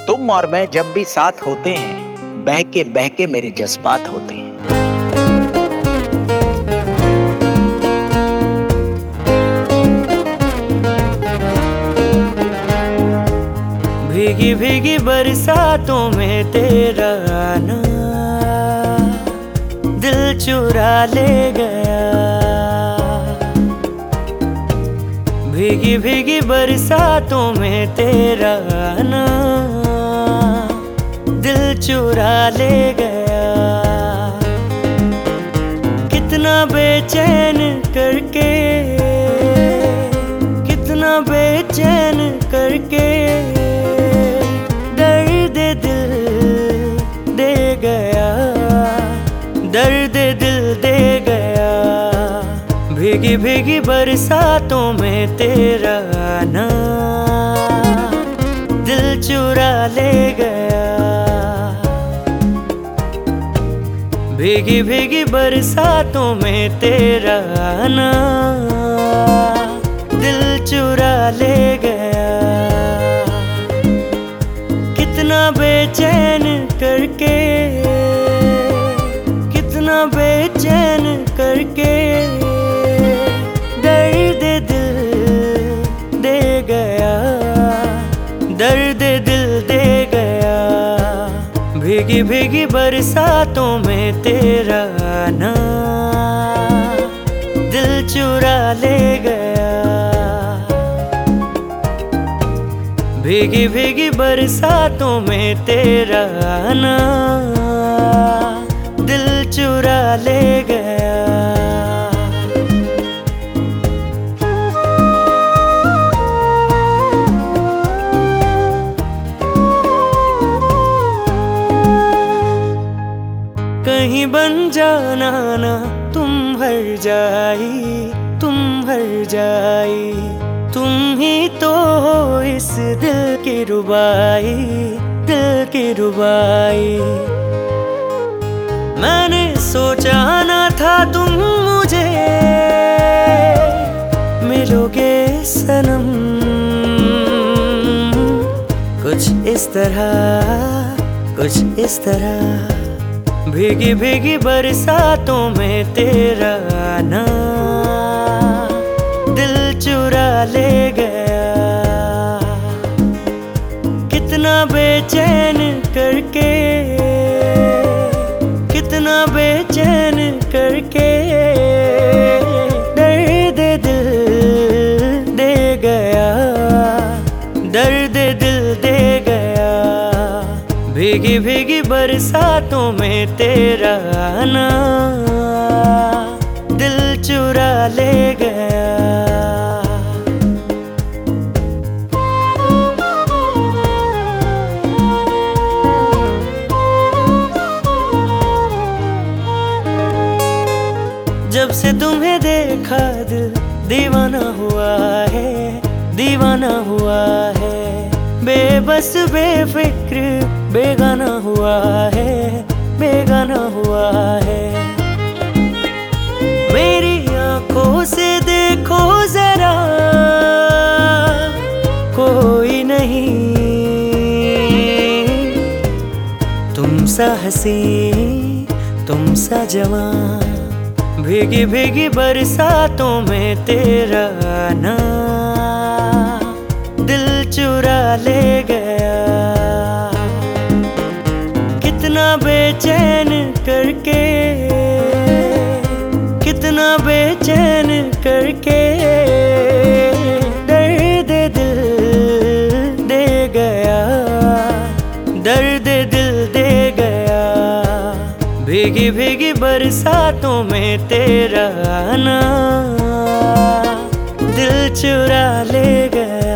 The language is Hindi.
तुम और मैं जब भी साथ होते हैं, बह के मेरे जज्बात होते हैं। भीगी भीगी बरसातों में तेरा आना दिल चुरा ले गया। भीगी भीगी बरसातों में तेरा आना दिल चुरा ले गया। कितना बेचैन करके, कितना बेचैन करके दर्द दिल दे गया, दर्द दिल दे गया। भीगी भीगी बरसातों में तेरा आना दिल चुरा ले गया। भीगी भीगी बरसातों में तेरा आना दिल चुरा ले गया। कितना बेचैन करके, कितना बेचैन करके दर्द दिल दे गया, दर्द दिल दे गया। भीगी भीगी बरसातों में तेरा आना दिल चुरा ले गया। भीगी भीगी बरसातों में तेरा आना दिल चुरा ले गया। कहीं बन जाना ना तुम हर जाई, तुम हर जाई। तुम ही तो हो इस दिल की रुबाई, दिल की रुबाई। मैंने सोचा ना था तुम मुझे मिलोगे सनम। कुछ इस तरह, कुछ इस तरह। भीगी भीगी बरसातों में तेरा आना दिल चुरा ले गया। कितना बेचैन करके, कितना बेचैन करके दर्द दिल दे गया, दर्द दिल दे गया। भीगी भीगी बरसातों में तेरा आना दिल चुरा ले गया। जब से तुम्हें देखा दिल दीवाना हुआ है, दीवाना हुआ है। बेबस बेफिक्र बेगाना हुआ है, बेगाना हुआ है। मेरी आंखों से देखो जरा, कोई नहीं तुम सा हसी, तुम सा जवान। भीगी भीगी बरसातों में तेरा आना दिल चुरा ले गया। कितना बेचैन करके, कितना बेचैन करके दर्द दिल दे गया, दर्द दिल दे गया। भीगी भीगी बरसातों में तेरा आना दिल चुरा ले गया।